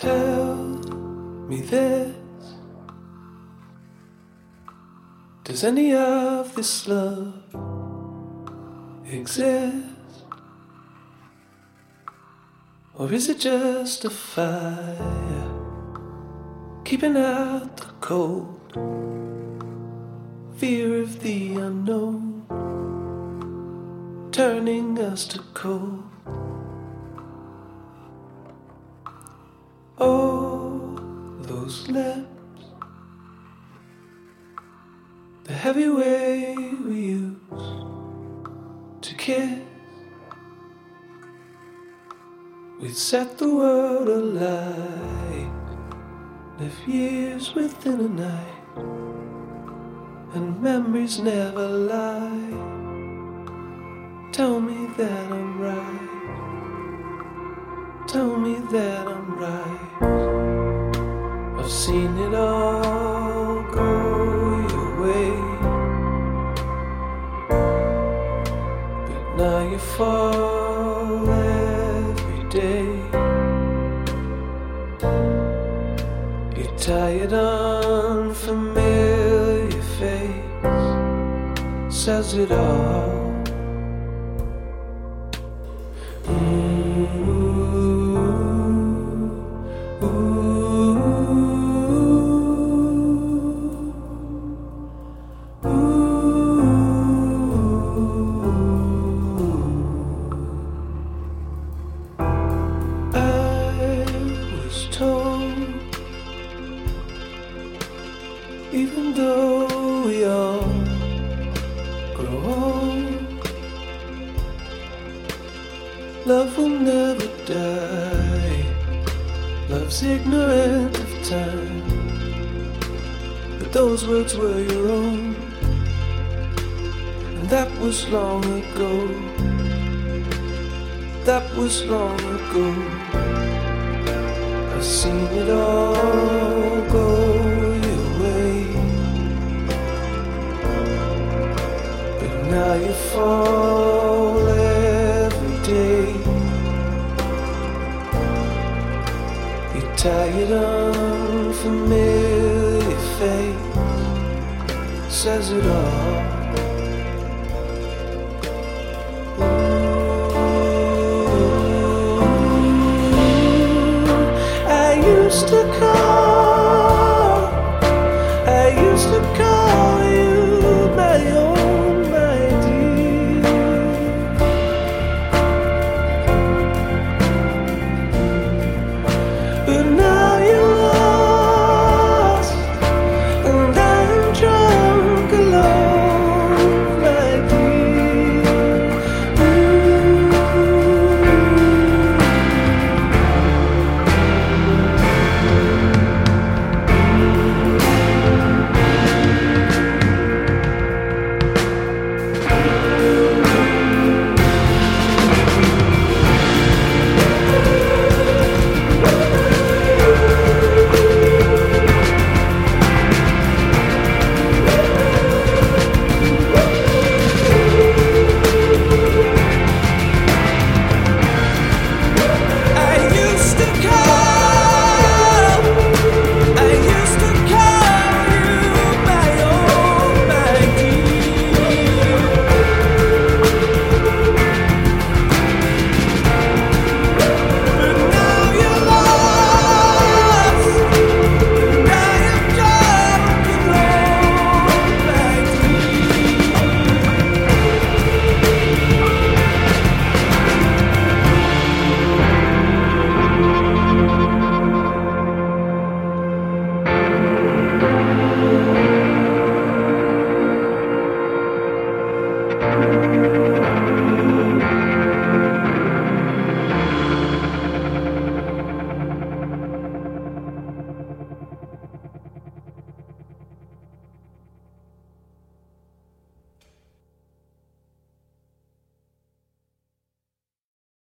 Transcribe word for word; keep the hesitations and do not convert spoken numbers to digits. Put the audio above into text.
Tell me this. Does any of this love exist? Or is it just a fire keeping out the cold? Fear of the unknown turning us to cold. Oh, those lips, the heavy way we used to kiss. We'd set the world alight, live years within a night, and memories never lie. Tell me that I'm right. Tell me that I'm right. I've seen it all go your way, but now you fall every day. Your tired, unfamiliar face says it all. Even though we all grow old, love will never die. Love's ignorant of time, but those words were your own, and that was long ago. That was long ago. I've seen it all go your way, but now you fall every day. Your tired, unfamiliar face says it all.